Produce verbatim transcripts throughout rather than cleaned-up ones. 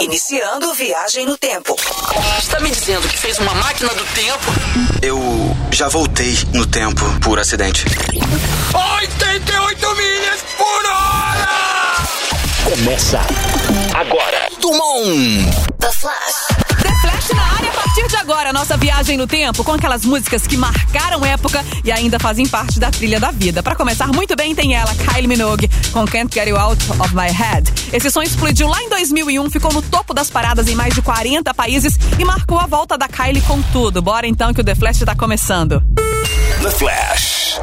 Iniciando viagem no tempo. Está me dizendo que fez uma máquina do tempo? Eu já voltei no tempo por acidente. oitenta e oito milhas por hora! Começa agora. Tumon! The Flash. The Flash na área a partir de agora. Nossa viagem no tempo com aquelas músicas que marcaram época e ainda fazem parte da trilha da vida. Pra começar muito bem, tem ela, Kylie Minogue, com Can't Get You Out of My Head. Esse som explodiu lá em dois mil e um, ficou no topo das paradas em mais de quarenta países e marcou a volta da Kylie com tudo. Bora então que o The Flash tá começando. The Flash.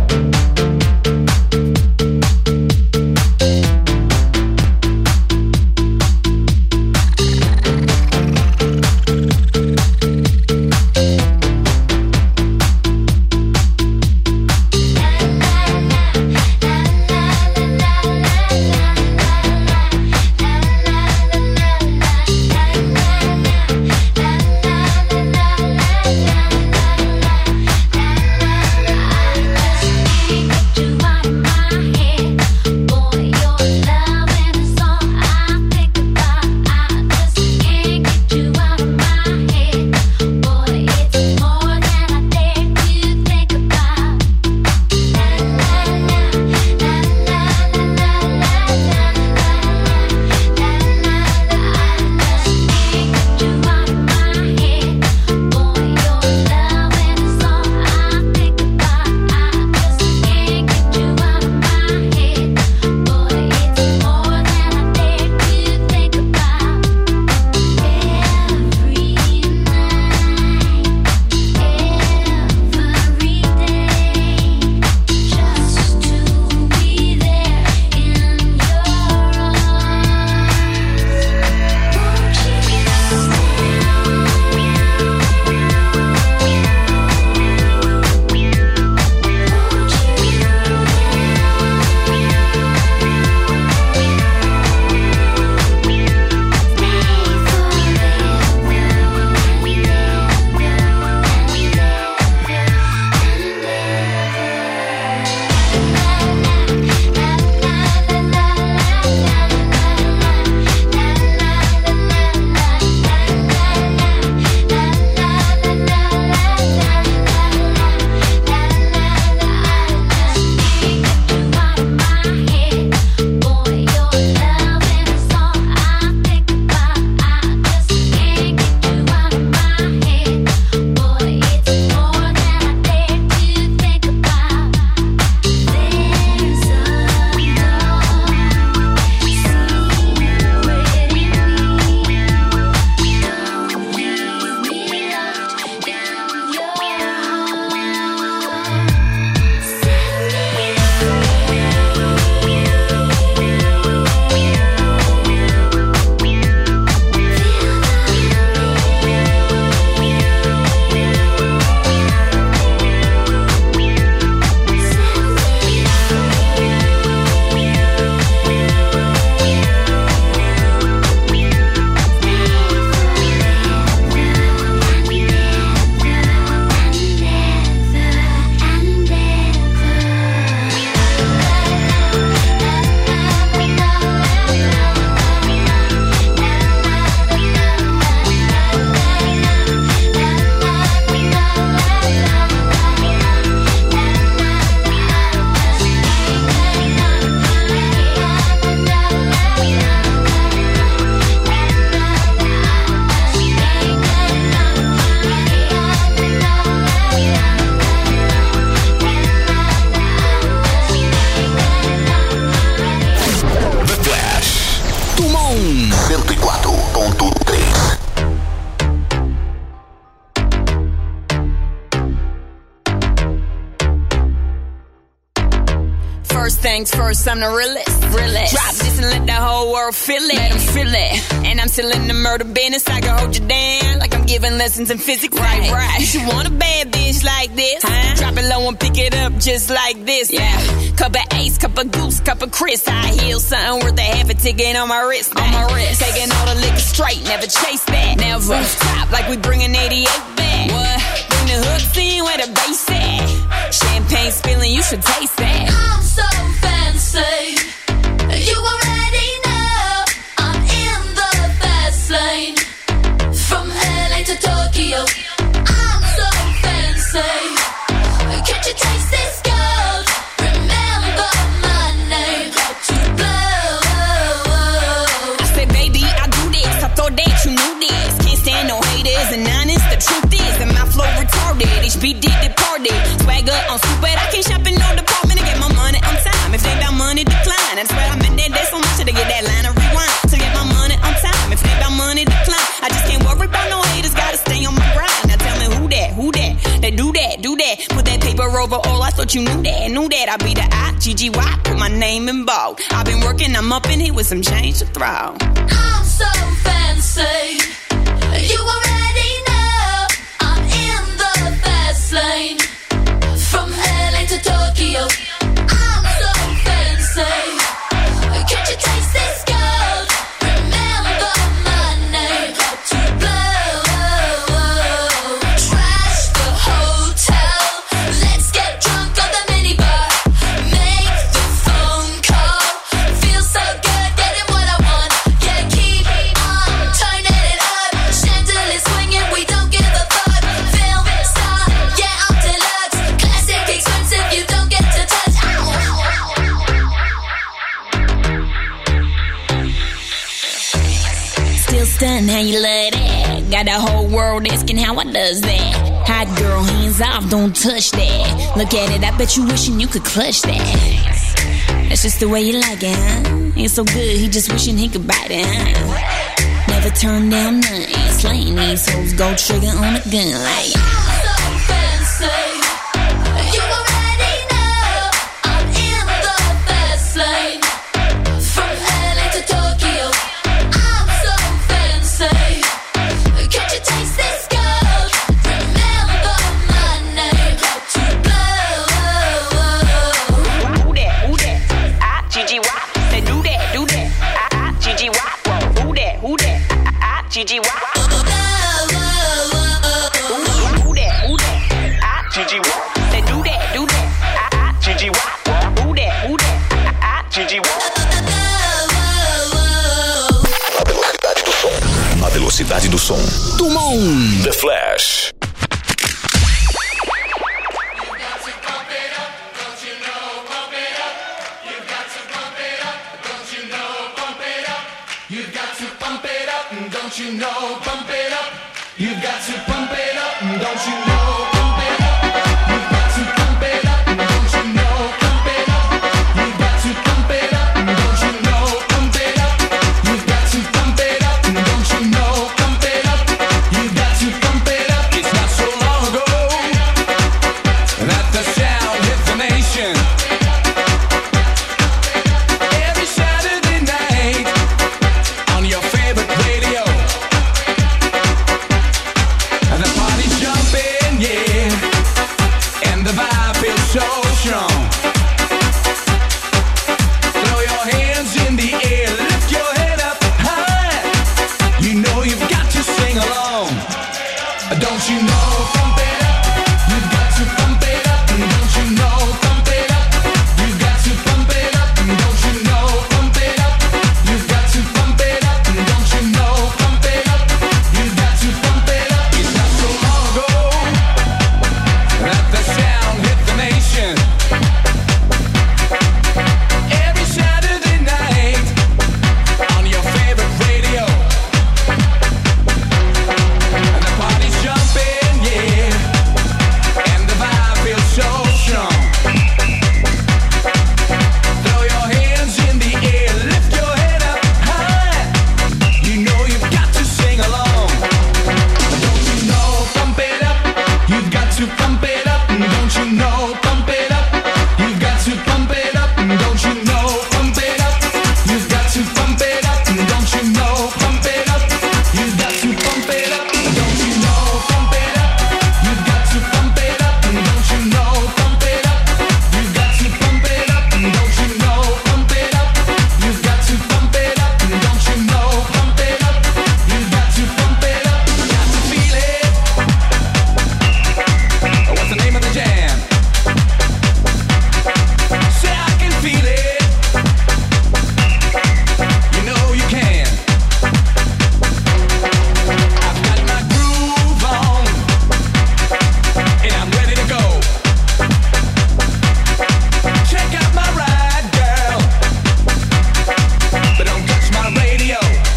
cento e quatro ponto três. First things first, I'm the realest. realest. Drop this and let the whole world feel it. Let them feel it. And I'm still in the murder business. I can hold you down like I'm giving lessons in physics. Right, right. You should want a bad bitch like this. Huh? Drop it low and pick it up just like this. Yeah. Cup of Ace, cup of Goose, cup of Chris. High heels, something worth a half a ticket on my wrist. On my wrist. Taking all the liquor straight, never chase that. Never. Stop like we bringing eighty-eight back. What? Bring the hooks in where the bass at. Champagne spilling, you should taste that. I'm so fancy. You already know I'm in the fast so much to get that line of rewind. To get my money on time. If they got money to climb, I just can't worry about no haters. Gotta stay on my grind. Now tell me who that, who that? They do that, do that. Put that paper over all. I thought you knew that, knew that. I be the I G G Y. Put my name in bold. I've been working, I'm up in here with some change to throw. I'm so fancy. You already know I'm in the fast lane. From L A to Tokyo, I'm so fancy. Can't you taste this gold? Remember my name. To blow, trash the hotel. Let's get drunk on the minibar. Make the phone call. Feel so good, getting what I want. Yeah, keep on turning it up. Chandelier swinging, we don't give a fuck. Film star, yeah, I'm deluxe. Classic, expensive, you don't get to touch. Still stunned how you love that. Got the whole world asking how I does that. Hot girl, hands off, don't touch that. Look at it, I bet you wishing you could clutch that. That's just the way you like it, huh? It's so good, he just wishing he could bite it, huh? Never turn down nothing. Slaying these hoes, go trigger on a gun like. I'm so fancy. You already know I'm in the fast lane. From L A to Tokyo, I'm so fancy. Can't you taste this gold? Remember my name. To blow. Who that, who that? I G G Y. They do that, do that. I G G Y. Who that, who that? I G G Y. Who that, who that? I G G Y. They do that, do that. I G G Y. Who that, who that? I G G Y. Na velocidade do som. Dumont. The Flash. You've got to pump it up, don't you know? Pump it up. You've got to pump it up, don't you know? Pump it up. You've got to pump it up, don't you know? Pump it up. You've got to pump it up, don't you know? Pump it up. You've got to pump it up, don't you know? Pump it up. You've got to pump it up. It's not so long ago that the sound hit the nation. Every Saturday night on your favorite radio. And the party's jumping, yeah. And the vibe feels so strong. Throw your hands in the air, lift your head up high. You know you've got to sing along. Don't you know? Pump it up. You've got to pump it up. Don't you know? Pump it up. You've got to pump it up. Don't you know? Pump it up. You've got to pump it up. Don't you know? Pump it up. You've got to pump it up. It's not so long ago that the sound hit the nation. Every Saturday night on your favorite radio. And the party's jumping, yeah. And the vibe feels so strong. Throw your hands in the air, lift your head up high. You know you've got to sing along. Don't you know? Pump it up. You've got to pump it up. Don't you know? Pump it up. You've got to pump it up. Don't you know? Pump it up. You've got to pump it up. Don't you know? Pump it up. You've got to pump it up. Don't you know? Pump it up. You've got to pump it up. Don't you know? Pump it up. You've got to pump it up. Don't you know? Pump it up. You've got to pump it up. Don't you know? Pump it up. You've got to pump it up. Got to feel it. What's the name of the jam? Say I can feel it. You know you can. I've got my groove on, and I'm ready to go. Check out my ride, girl, but don't touch my radio.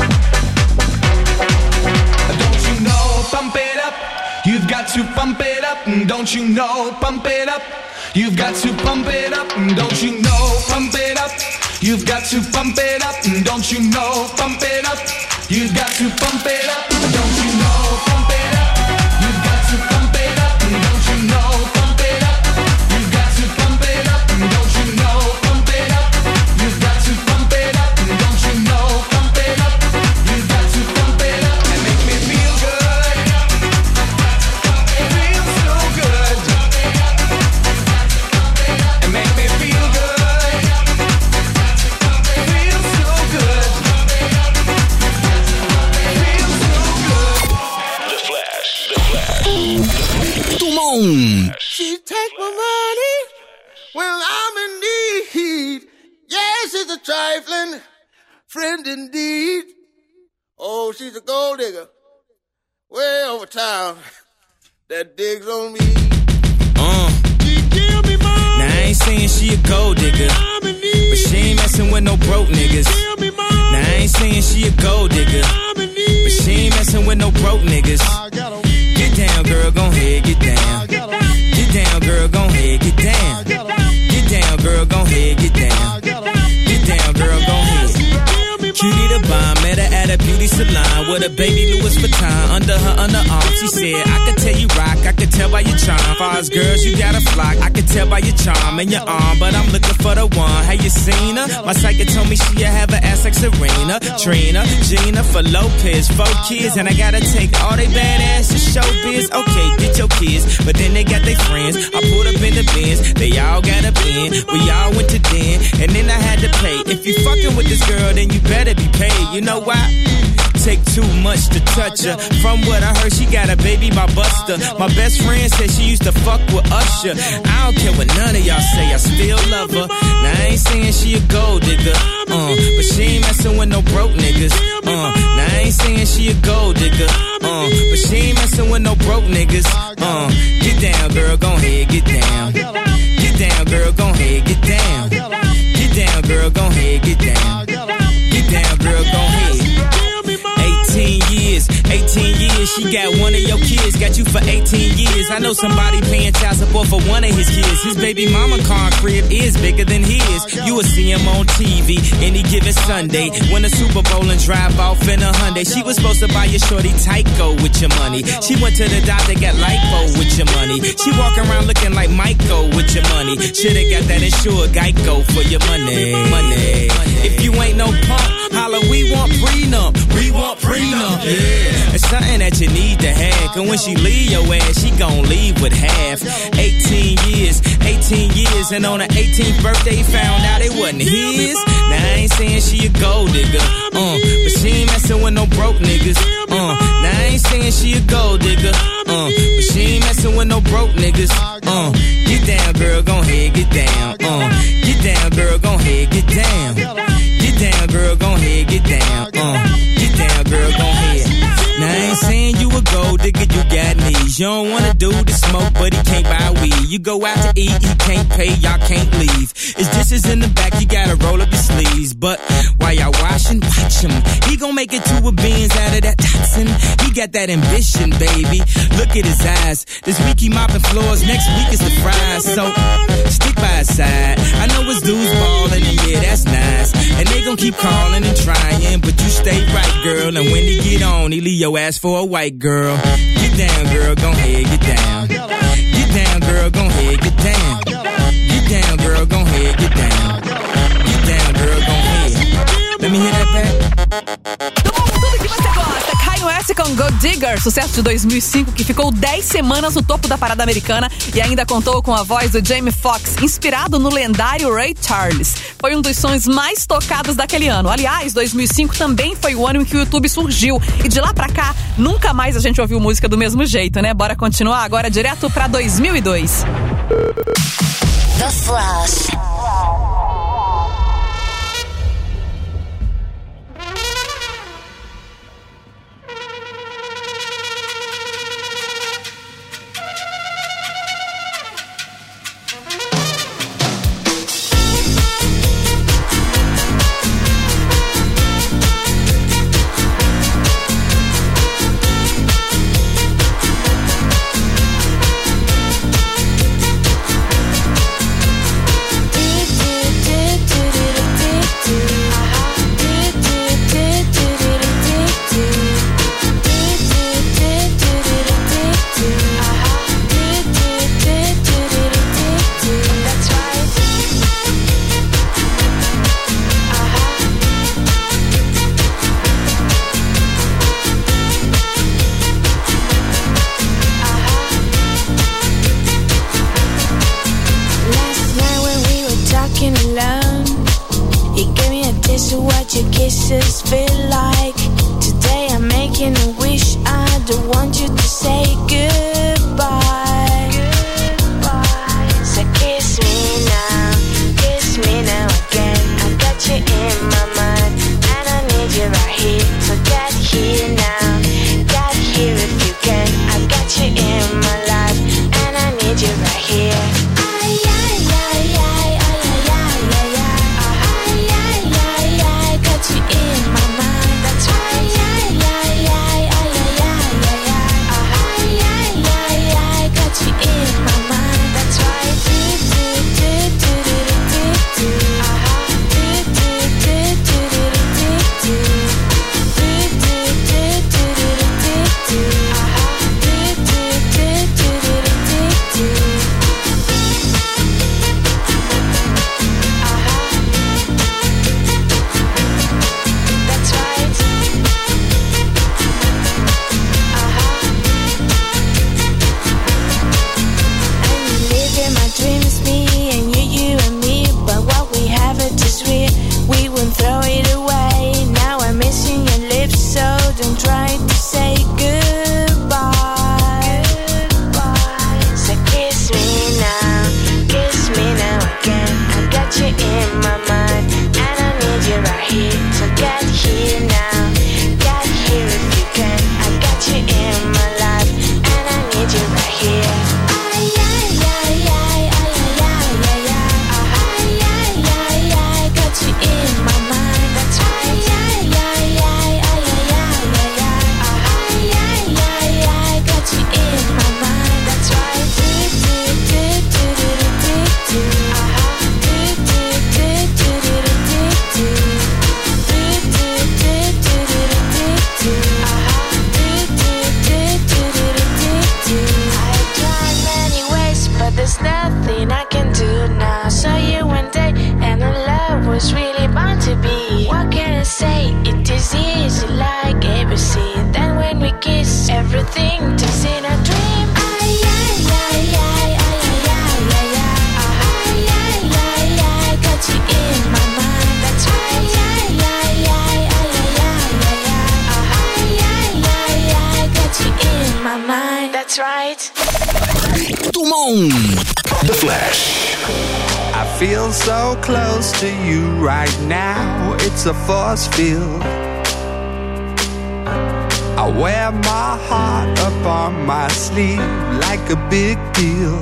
Don't you know? Pump it up. You've got to pump it up. Don't you know? Pump it up. You've got to pump it up. Don't you know? Pump it up. You've got to pump it up, don't you know? Pump it up. You've got to pump it up, don't you know? Pump it up. You've got to pump it up, don't you know? Pump it up. You've got to pump it up, don't you know? Pump it up. You've got to pump it up, don't you know? Pump it up. You've got to pump it up and make me feel good. Feel so good. And make me feel good. Feel so good. Feel so good. The Flash. The Flash. Dumont. She take my money when I'm in need. Yes, she's a trifling friend indeed. Oh, she's a gold digger way over town that digs on me. Uh. She give me money. Now I ain't saying she a gold digger, I'm in need. but she ain't messing with no broke niggas. Give me money. Now I ain't saying she a gold digger, I'm in need. but she ain't messing with no broke niggas. I got a weed. Get down, girl, gon' head, get down. I got a weed. Get down, girl, gon' head, get down. I got a weed. Get down, girl, gon' head, get down. I got a weed. Get down, girl, gon' head. Give me Cutie the bomb, met her at a beauty salon with a baby Louis Vuitton under her underarm. She said, I could tell you rock, I could tell by your charm. Far as girls, you got a flock. I could tell by your charm and your arm, but I'm looking for the one. Have you seen her? My psychic told me she have an ass like Serena, Trina, Gina for Lopez, four kids, and I gotta take all they badass to show biz. Okay, get your kids, but then they got their friends. I pulled up in the Benz, they all got a bin. We all went to den, and then I had to pay. If you fucking with this girl, then you better be paid. You know why? Take too much to touch her. From what I heard, she got a baby by Buster. My best friend said she used to fuck with Usher. I don't care what none of y'all say, I still love her. Now I ain't saying she a gold digger, uh, but she ain't messing with no broke niggas. Uh, now I ain't saying she a gold digger, uh, but she ain't messing with no broke niggas. Uh, get down, girl, gon' head, get down. Get down, girl, gon' head, get down. Get down, girl, gon' head, get down. Get down, girl, gon' head. eighteen years, eighteen years, she got one of your kids, got you for eighteen years. I know somebody paying child support for one of his kids. His baby mama car crib is bigger than his. You will see him on T V any given Sunday. Win a Super Bowl and drive off in a Hyundai. She was supposed to buy your shorty Tyco with your money. She went to the doctor, got lipo with your money. She walk around looking like Michael with your money. Shoulda got that insured Geico for your money. Money. If you ain't no punk, holla, we want prenup. We want prenup. Yeah. It's something that you need to have. Cause when she leave your ass, she gon' leave with half. eighteen years, eighteen years. And on her eighteenth birthday, found out it wasn't his. Now I ain't saying she a gold digger, uh, but she ain't messing with no broke niggas. Uh, now I ain't saying she a gold digger, uh, but she ain't messing with no broke niggas. Uh, get down, girl, gon' head, get down. Uh, get down, girl, gon' head, get down. Get down, girl, gon' head, get down. Uh, get down, girl, gon' head. Now I ain't saying you a gold digger, you got knees. You don't wanna do the smoke, but he can't buy weed. You go out to eat, he can't pay, y'all can't leave. His dishes in the back, you gotta roll up your sleeves. But while y'all washing, watch him. He gon' make it to a beans out of that toxin. He got that ambition, baby. Look at his eyes. This week he mopping floors, next week is the fries. So stick by his side. I know his dudes ballin', and yeah, that's nice. And they gon' keep calling and trying, but you stay right, girl. And when he get on, he leave your ass for a white girl. Get down, girl, gon' head, get down. Get down, girl, gon' head, get down. Get down, girl, gon' head, get down. Get down, girl, gon' head. Let me hear that back. Tudo que você gosta. Kanye West com Gold Digger, sucesso de dois mil e cinco, que ficou dez semanas no topo da parada americana e ainda contou com a voz do Jamie Foxx, inspirado no lendário Ray Charles. Foi um dos sons mais tocados daquele ano. Aliás, dois mil e cinco também foi o ano em que o YouTube surgiu. E de lá pra cá, nunca mais a gente ouviu música do mesmo jeito, né? Bora continuar agora direto pra dois mil e dois. The Flash. Feel this feel like? Today I'm making a wish. I don't want you to say goodbye. Goodbye. So kiss me now, kiss me now again. I got you in my mind, and I need you right here. So get here now, get here if you can. I got you in my life, and I need you right here. Ay, ay, ay, ay, ay, ay, ay, ay, ay, ay, ay, ay, got you in my mind. That's right. Ay, ay, ay, ay, ay, ay, ay, ay, ay, ay, ay, got you in my mind. That's right. Do do do do do do do. Uh-huh. Do do do do do do do. Do do do do do do do. Uh-huh. Do do do do do do do. That's right. And you live in my dreams, me and you, you and me. But what we have it is real. We won't throw it away. Now I'm missing your lips, so don't try to say goodbye. Goodbye. So kiss me now, kiss me now again. I got you in my mind, and I need you right here. So get here now, get here if you can. I got you in my life, and I need you right here. Ay, ay, ay, ay, ay, ay, ay, ay, ay, ay, ay, ay, got you in my mind. That's right. Ay, ay, ay, ay, ay, ay, ay, ay, ay, ay, ay, got you in my mind. That's right. Do do do do do do do. Uh-huh. Do do do do do do do. Do do do do do do do. Uh-huh. Do do do do do do do. I tried many ways, but there's nothing I can do now. Saw you one day, and our love was really bound to be. What can I say? It is easy like A B C. Then when we kiss, everything turns in a dream. Ay, ay, ay, ay, ay, ay, ay, ay, ay, ay, ay, ay, got you in my mind. That's right. Ay, ay, ay, ay, ay, ay, ay, ay, ay, ay, got you in my mind. That's right. Dumont. The Flash. I feel so close to you right now, it's a force field. I wear my heart up on my sleeve like a big deal.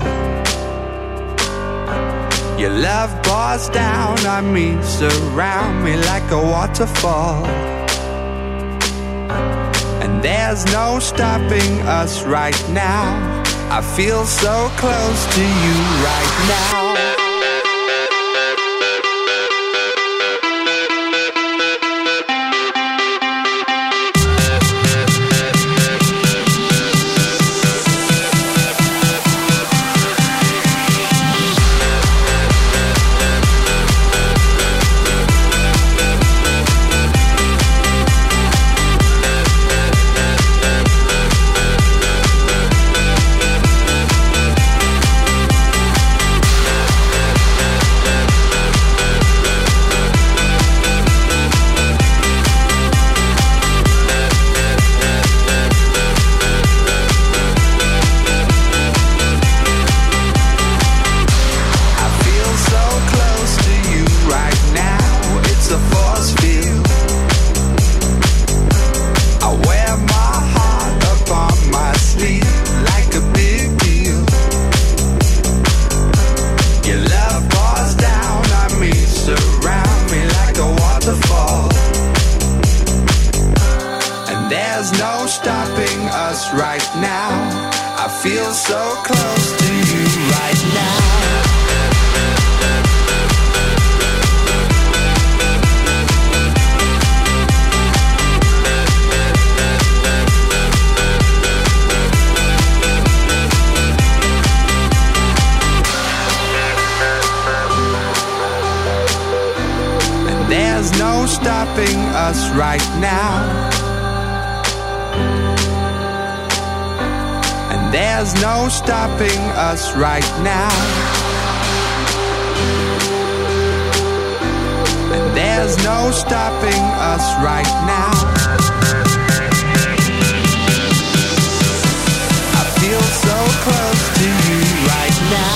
Your love pours down on me, surround me like a waterfall. And there's no stopping us right now. I feel so close to you right now. Stopping us right now, and there's no stopping us right now, and there's There's no stopping us right now. I feel so close to you right now.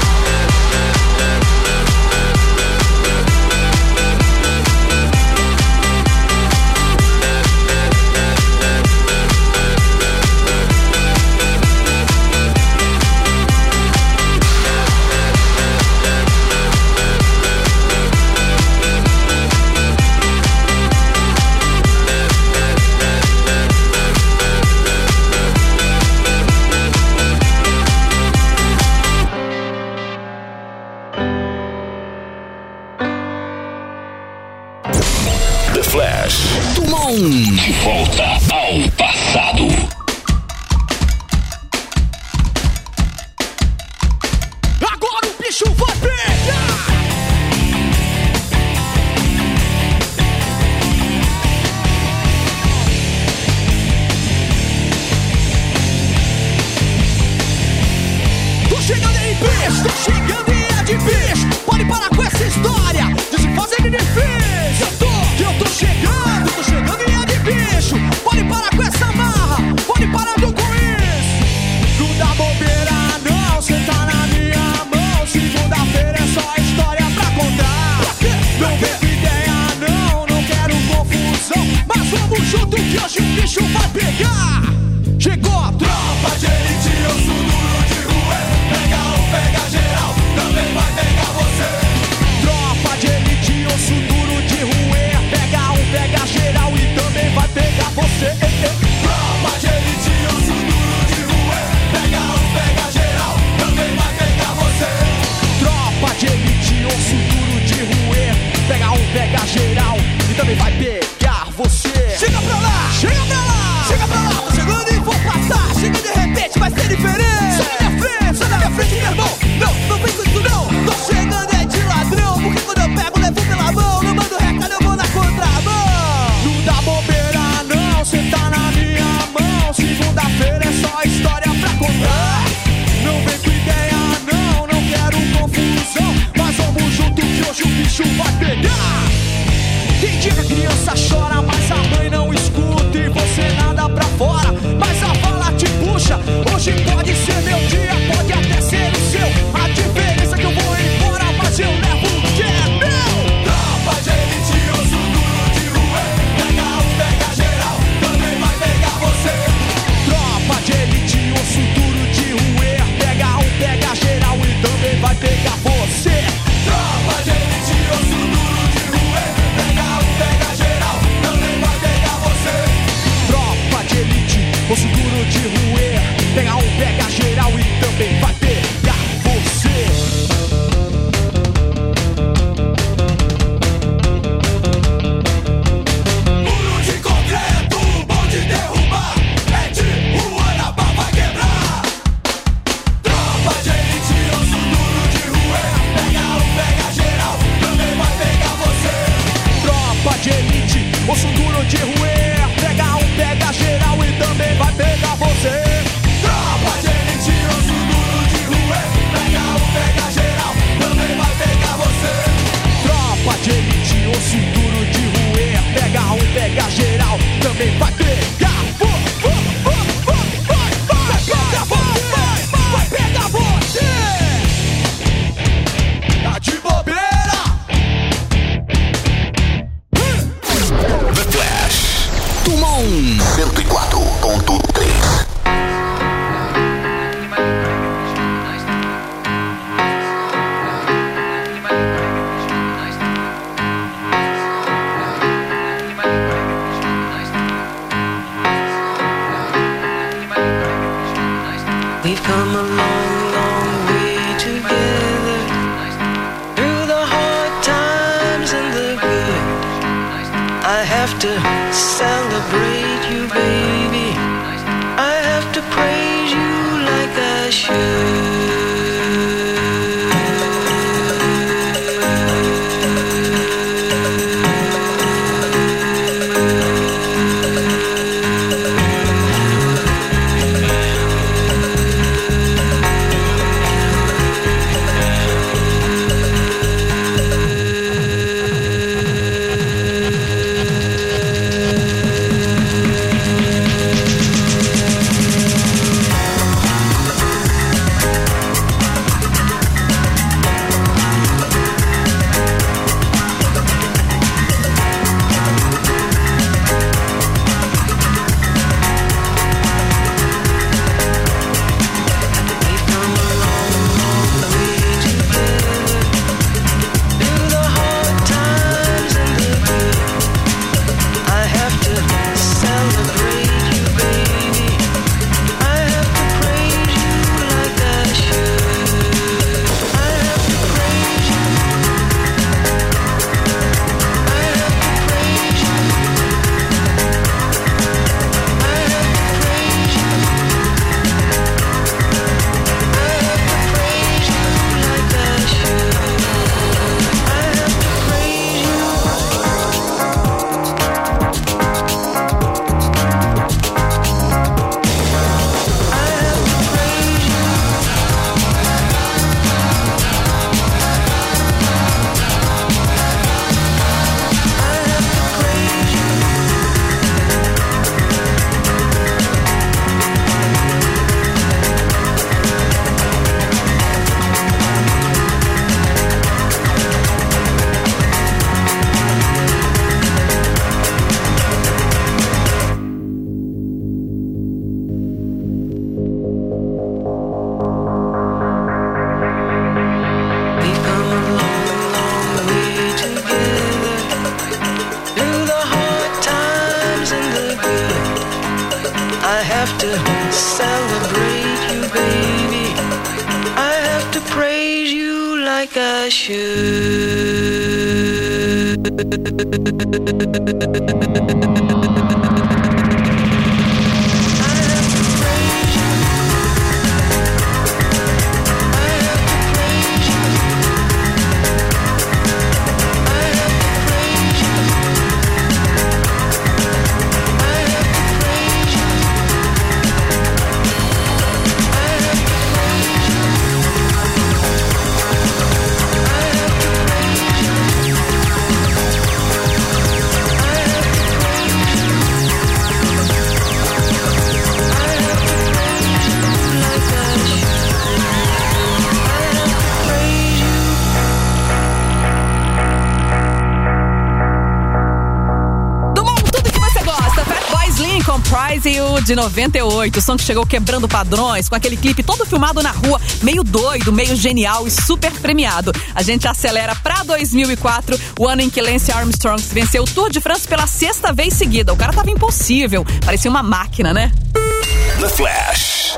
De volta ao passado. Agora o bicho vai pegar! Tô chegando aí, bicho! Tô chegando e é de bicho! Pode parar com essa história de se fazer de difícil! Eu tô, que eu tô chegando, tô chegando e é de bicho! Pode parar com essa marra! Pode parar com isso! Não dá bobeira não, cê tá na minha mão. Segunda-feira é só história pra contar. Não vem com ideia não, não quero confusão. Mas vamos junto que hoje o bicho vai pegar. Chegou a tropa de elite, eu sou duro de rua. Pega um, pega geral, também vai pegar você. Tropa de elite, osso duro de ruer. Pega um, pega geral e também vai pegar você. Tropa de elite, osso duro de ruer. Pega um, pega geral, também vai pegar você. Tropa de elite, osso duro de ruer. Pega um, pega geral e também vai pegar você. Chega pra lá, chega pra lá, chega pra lá. Tô chegando e vou passar. Chega de repente, vai ser diferente. Sai da minha frente, sai da minha frente, meu irmão. Não, não vem com isso não. Tô chegando é de ladrão, porque quando eu pego, levo pela mão. Não mando recado, eu vou na contramão. Não dá bobeira não, cê tá na minha mão. Segunda-feira é só história pra contar. Não vem com ideia não, não quero confusão. Mas vamos junto que hoje o bicho vai pegar. Tem dia que a criança chora, mas a mãe não escuta e você nada pra fora. Mas a bala te puxa, hoje pode ser meu dia, pode até ser o seu. A diferença é que eu vou embora, mas eu levo o que é meu. Tropa de elite, osso duro de rua. Pega um, pega geral, também vai pegar você. Tropa de elite, osso duro de rua. Pega um, pega geral e também vai pegar você. Tropa de elite, osso duro de rua. Pega um, pega geral, também vai pegar você. Tropa de elite, osso duro de ruer. Pega um, pega geral e também vai pegar você. Muro de concreto, bom de derrubar. É de rua na pá, vai quebrar. Tropa de elite, osso duro de ruer. Pega um, pega geral, também vai pegar você. Tropa de elite, osso duro de ruer. Pega um, pega geral e também vai pegar você. Tropa de elite, osso duro de ruer. Pega um, pega geral, também vai pegar você. Tropa de elite, osso duro de ruer. Pega um, pega geral, também vai pegar. Vai pegar você. Tá de bobeira. The Flash. Tumon cento e quatro ponto três. We've come a long, long way together. Through the hard times and the good. I have to celebrate you, baby. I have to praise you like I should. I have to celebrate you, baby. I have to praise you like I de noventa e oito, o som que chegou quebrando padrões, com aquele clipe todo filmado na rua, meio doido, meio genial e super premiado. A gente acelera pra dois mil e quatro, o ano em que Lance Armstrong venceu o Tour de France pela sexta vez seguida. O cara tava impossível, parecia uma máquina, né? The Flash.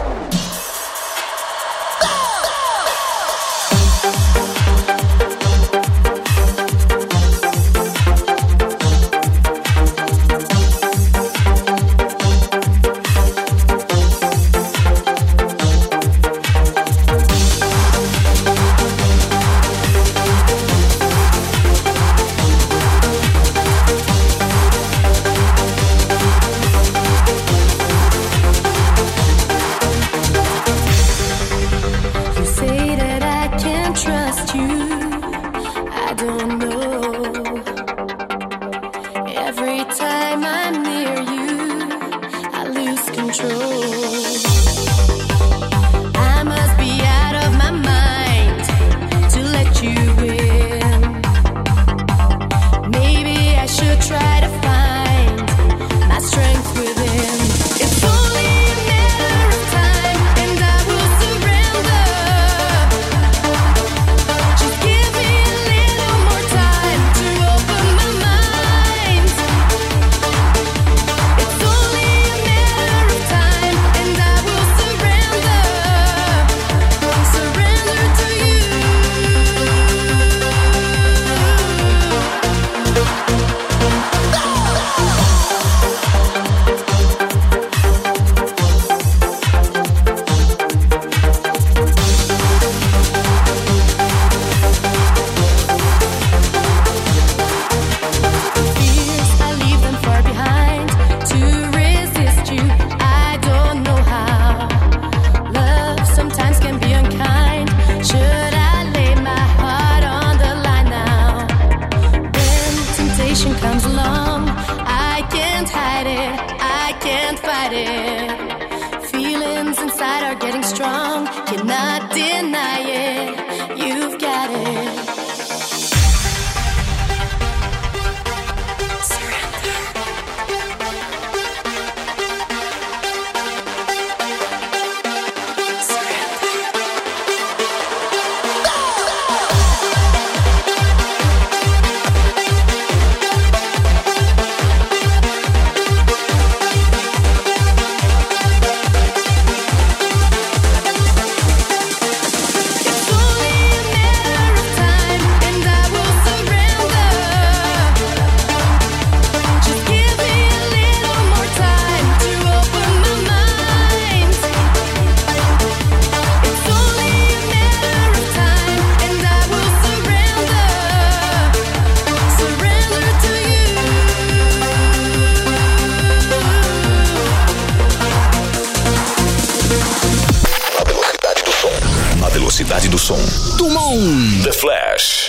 Velocidade do som. Dumont. The Flash.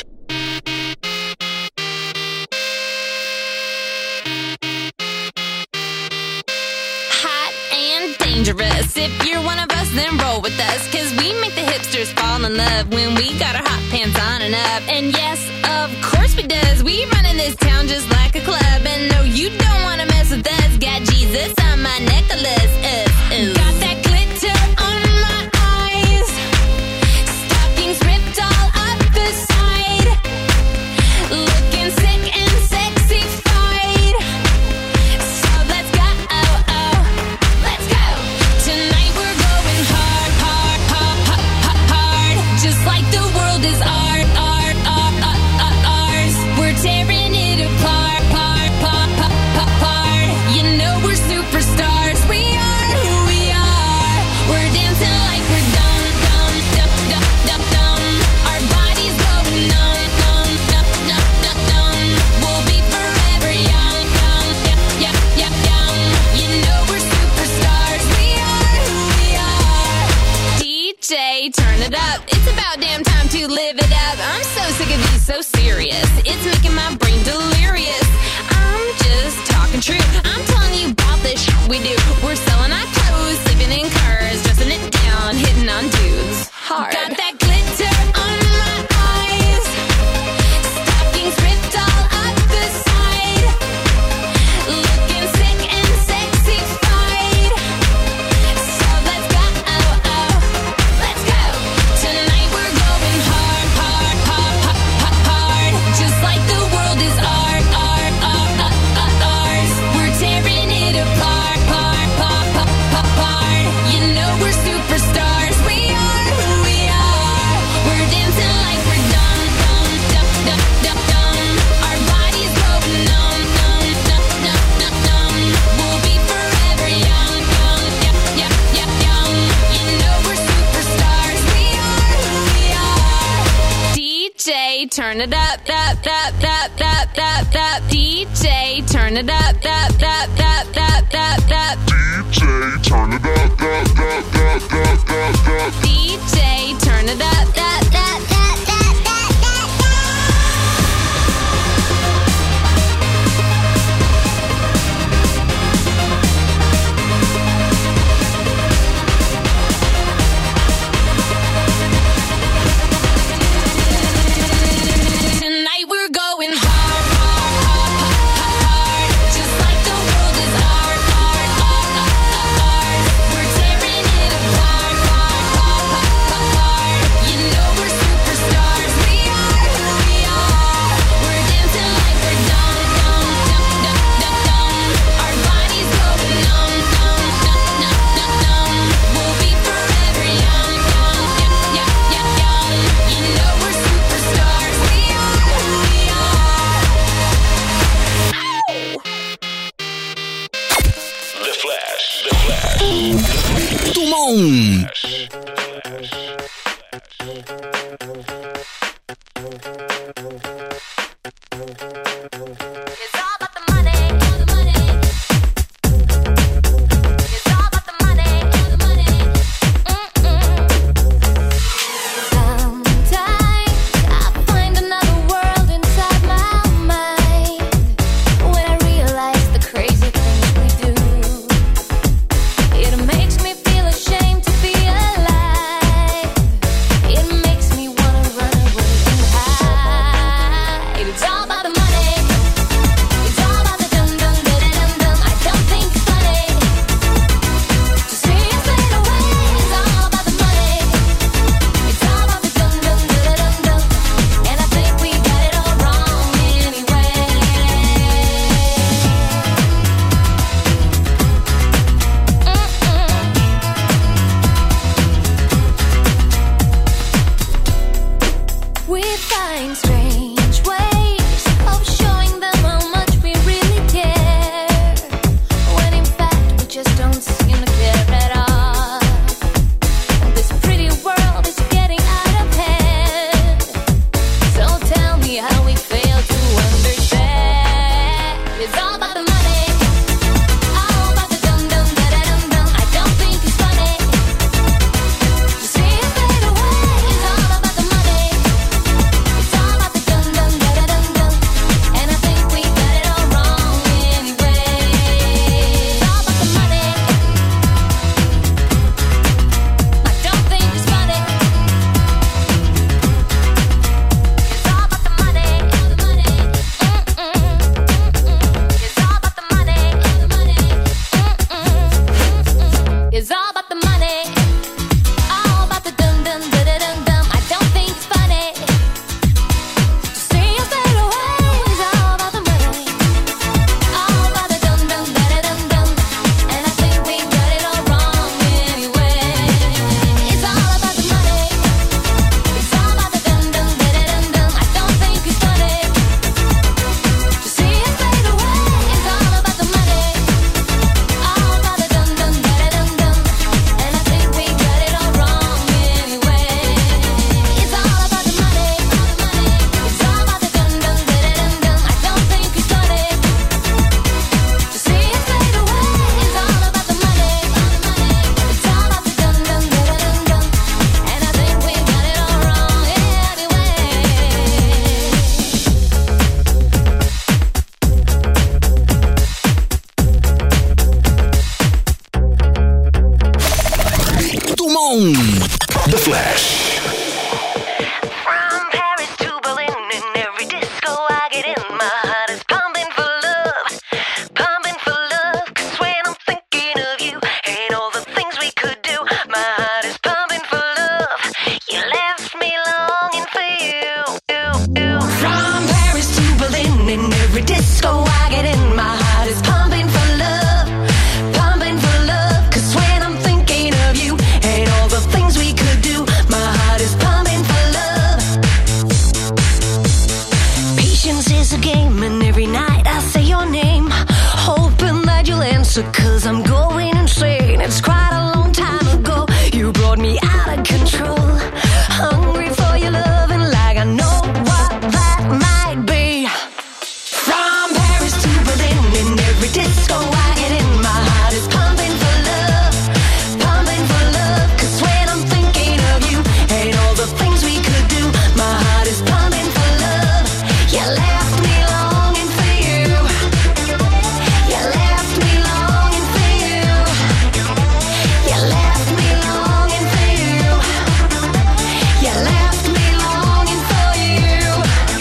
Hot and dangerous. If you're one of us, then roll with us. Cause we make the hipsters fall in love when we got our hot pants on and up. And yes, of course we does. We run in this town just like a club. And no, you don't wanna mess with us. Got Jesus on my necklace. Uh, uh. Got that glitter on my eyes. Stockings ripped all up the side. Looking sick and sexy-fied. So let's go, oh, oh. Let's go. live it up. I'm so sick of you, so serious. It's making my brain delirious. I'm just talking true. I'm telling you about this shit we do. We're selling our clothes, sleeping in cars, dressing it down, hitting on dudes hard. Got that glitter on my eyes, stockings ripped all up the side, looking sick and sexified. So let's go, oh, oh, let's go. Tonight we're going hard, hard, hard, hard, hard, hard. Just like the world is art, art, art, art, art, ours. We're tearing it apart, part, part, part, part, part. You know we're superstars. We are who we are. We're dancing like we're dumb, dumb, dumb, dumb, dumb, dumb. Our bodies going numb, numb, numb, numb, numb, numb. We'll be forever young, young, young, young, young, young. You know we're superstars. We are who we are. D J, turn it up, up, up, up, up, up, up. D J, turn it up, up, up, up, up, up, up. D J, turn it up, up, up, up, up, up, up. D J, turn it up, up, up, up, up, up, up. Tonight we're going hard, hard, hard, hard, hard. Just like the world is art, art, art, art, art. We're tearing it apart, part, part, part, part, part. You know we're superstars. We are who we are. We're dancing like we're dumb, dumb, dumb, dumb, dumb, dumb. Our bodies going numb, numb, numb, numb, numb, numb. We'll be forever young, young, young, young, young, young. You know we're superstars. We are who we are. The Flash. The Flash. Tout le monde. It's all about the money, all the money. It's all about the money, all the money. Mm-mm. Sometimes I find another world inside my mind when I realize the crazy things we do. It makes me feel ashamed to be alive. Flash. From Paris to Berlin, in every disco I get in, my heart is pumping for love, pumping for love. 'Cause when I'm thinking of you and all the things we could do, my heart is pumping for love. You left me longing for you. From Paris to Berlin, in every disco I get in, my heart is pumping for love, pumping for love. 'Cause when I'm thinking of you and all the things we could do, my heart is pumping for love. Patience is a game, and every night I say your name, hoping that you'll answer, 'cause I'm going insane. It's quite a long time ago you brought me out of control, hungry for your loving like I know what that might be. From Paris to Berlin, in every disco I get in, my heart is pumping for love, pumping for love. 'Cause when I'm thinking of you and all the things we could do, my heart is pumping for love. You left me longing for you. You left me longing for you. You left me longing for you. You left me longing for you.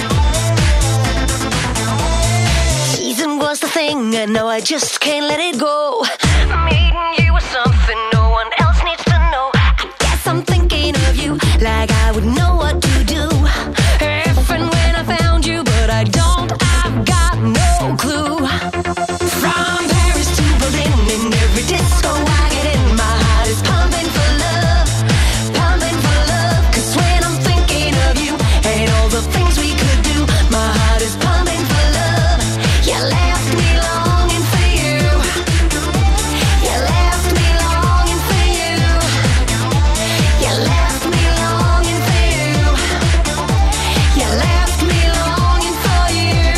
Season was the thing, and now I just can't let it go. Meeting you was something no one else needs to know. I guess I'm thinking of you like I would know what to do if and when I found you, but I don't. I've got no clue. From Paris to Berlin, in every disco I get in, my heart is pumping for love, pumping for love. 'Cause when I'm thinking of you and all the things we could do, my heart is pumping for love. You left me longing for you. You left me longing for you. You left me longing for you. You left me longing for you.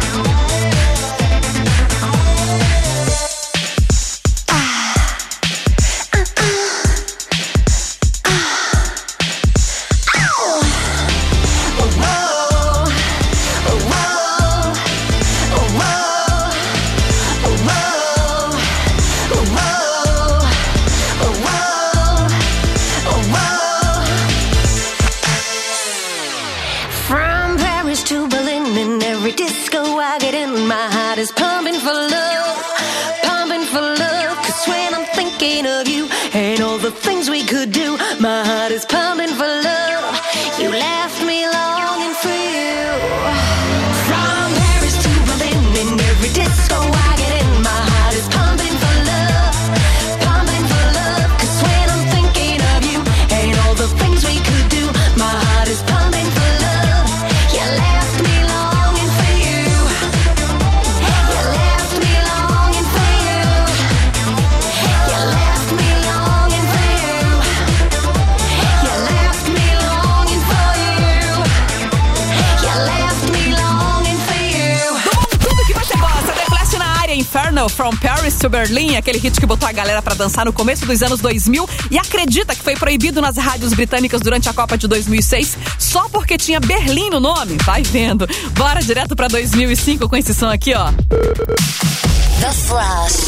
From Paris to Berlin, in every disco I get in, my heart is pumping for love, pumping for love. 'Cause when I'm thinking of you and all the things we could do, my heart is pumping for love. You left me longing for you. From Paris to Berlin, in every disco I get in, my heart is pumping for love, pumping for love. 'Cause when I'm thinking of you and all the things we could do, my heart is pumping for love. You left me longing for you. You left me longing for you. You left me longing for you. You left me longing for you. You left me longing for you. Tudo que você gosta, The Flash na área, Inferno, From Paris to Berlin, aquele hit que botou a galera pra dançar no começo dos anos dois mil e acredita que foi proibido nas rádios britânicas durante a Copa de dois mil e seis só porque tinha Berlim no nome? Vai vendo. Bora direto pra dois mil e cinco com esse som aqui, ó. The Flash.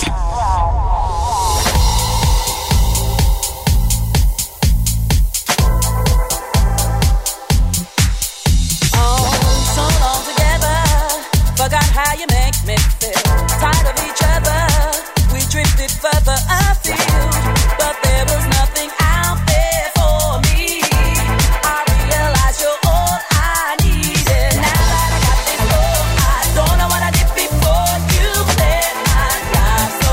Oh, so long together, forgot how you make me feel. Tired of each other, we drifted further afield, but there was nothing out there for me. I realize you're all I needed. Now that I got this love, I don't know what I did before. You set my life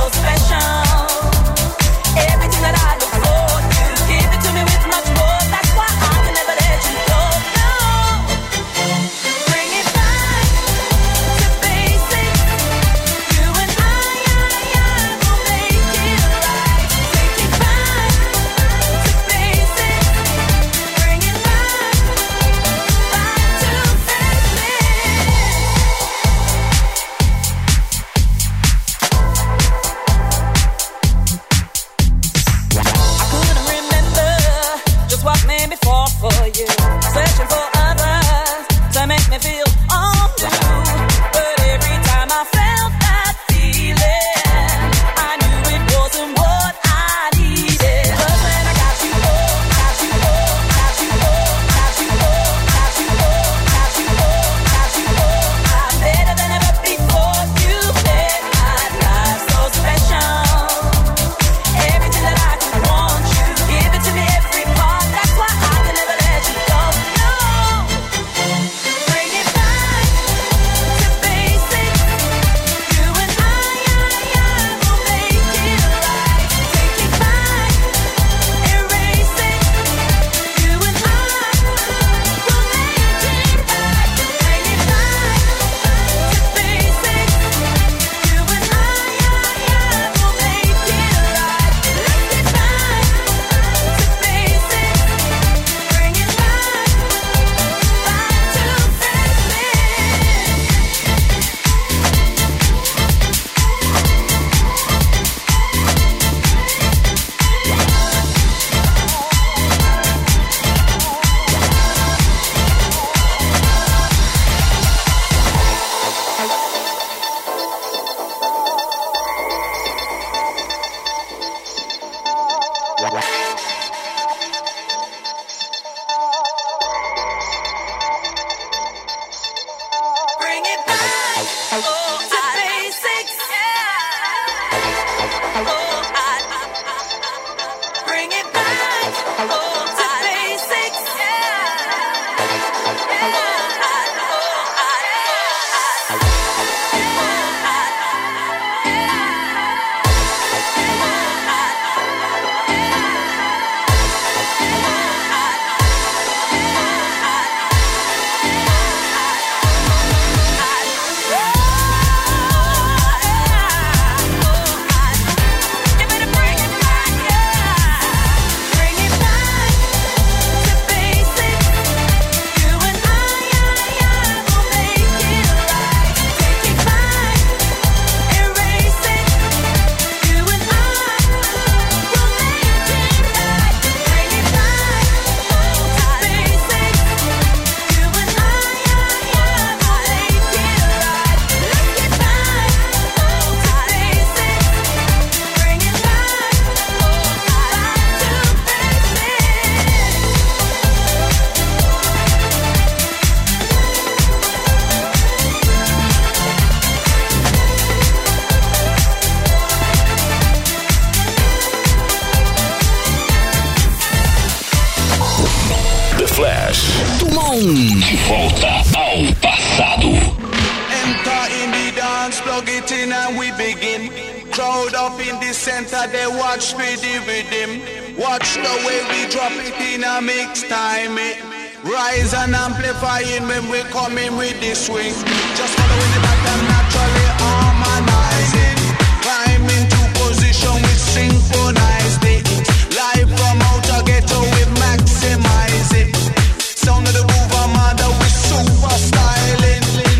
De volta ao passado. Enter in the dance, plug it in and we begin. Crowd up in the center, they watch for the rhythm. Watch the way we drop it in a mix time. It rise and amplifying when we come in with the swing. Just following the pattern, naturally harmonizing. Climb into position, we synchronize it. Live from outer ghetto, we maximize it. Sound of the groove, our mother, we super styling.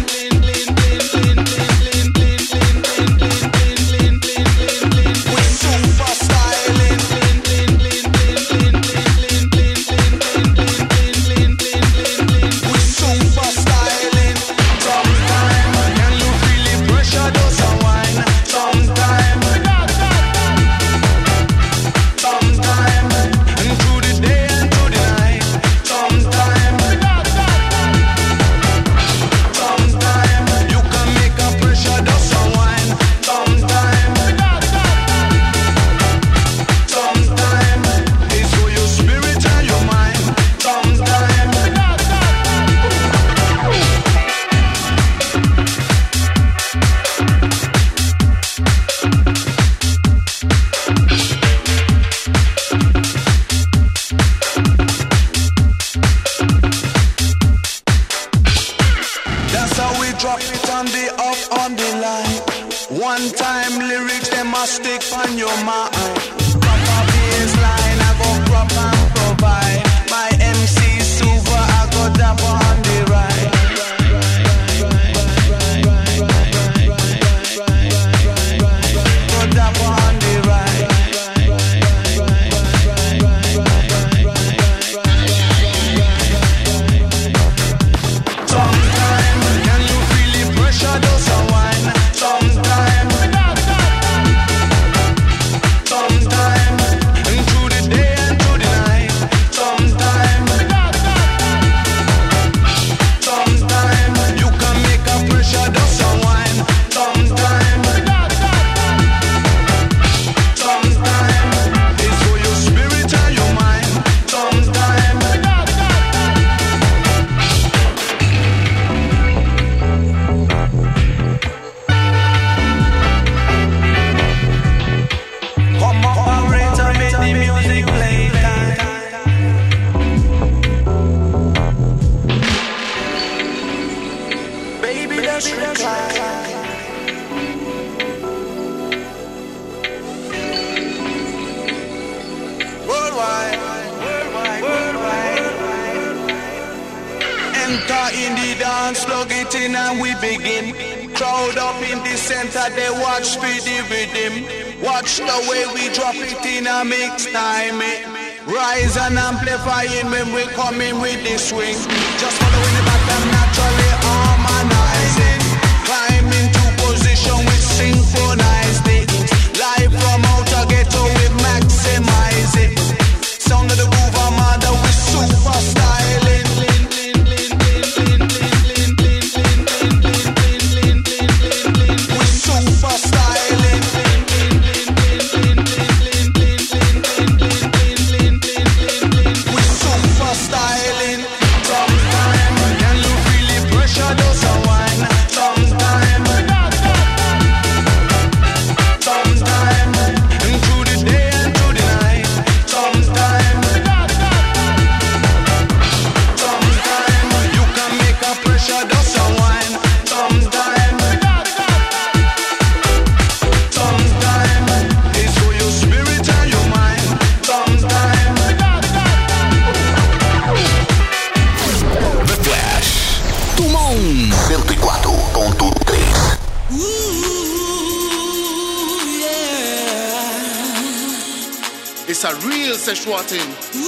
It's a real sexual thing.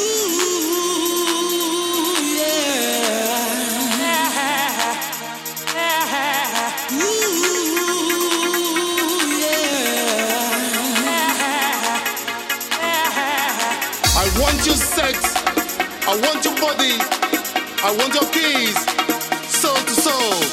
I want your sex. I want your body. I want your keys. Soul to soul.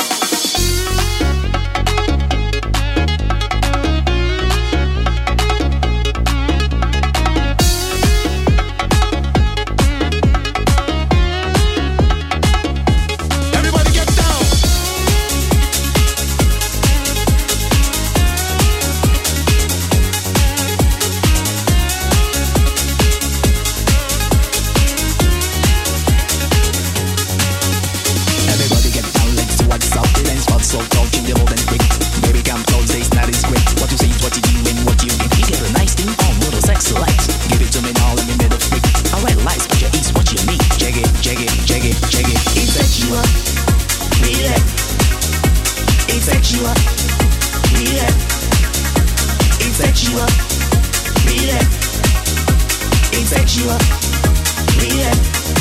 Relay. Insexual. Relay.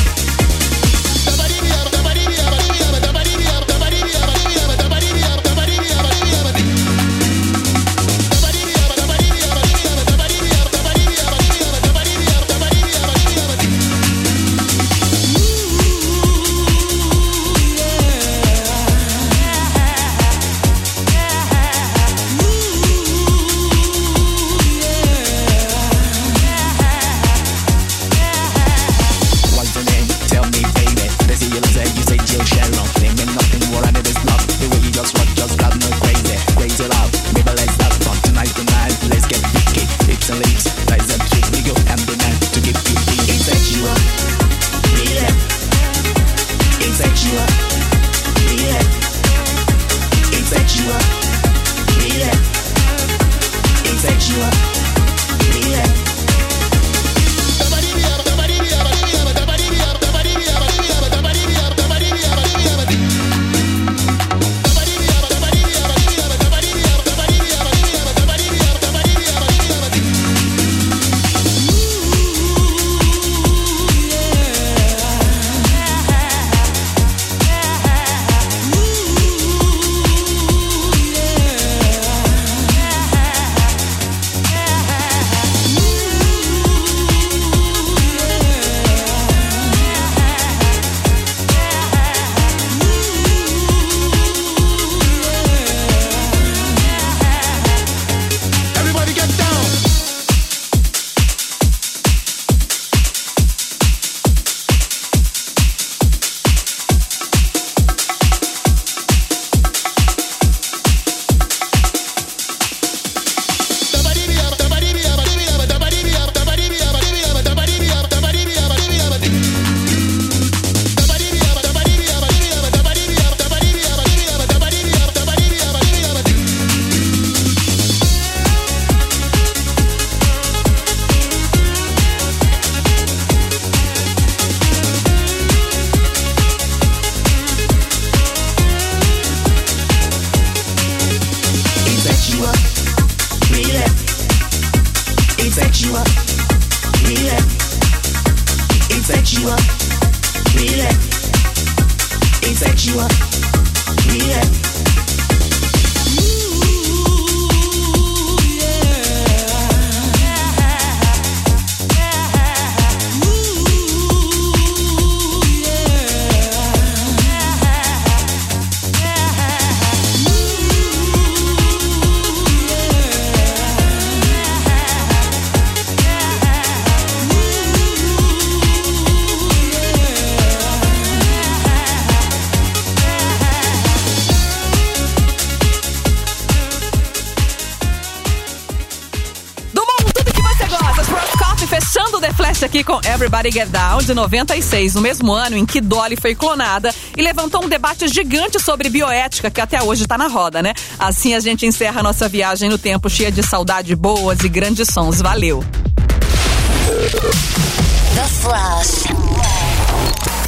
Aqui com Everybody Get Down, de noventa e seis, no mesmo ano em que Dolly foi clonada e levantou um debate gigante sobre bioética, que até hoje tá na roda, né? Assim a gente encerra a nossa viagem no tempo, cheia de saudade, boas e grandes sons. Valeu! The Flash.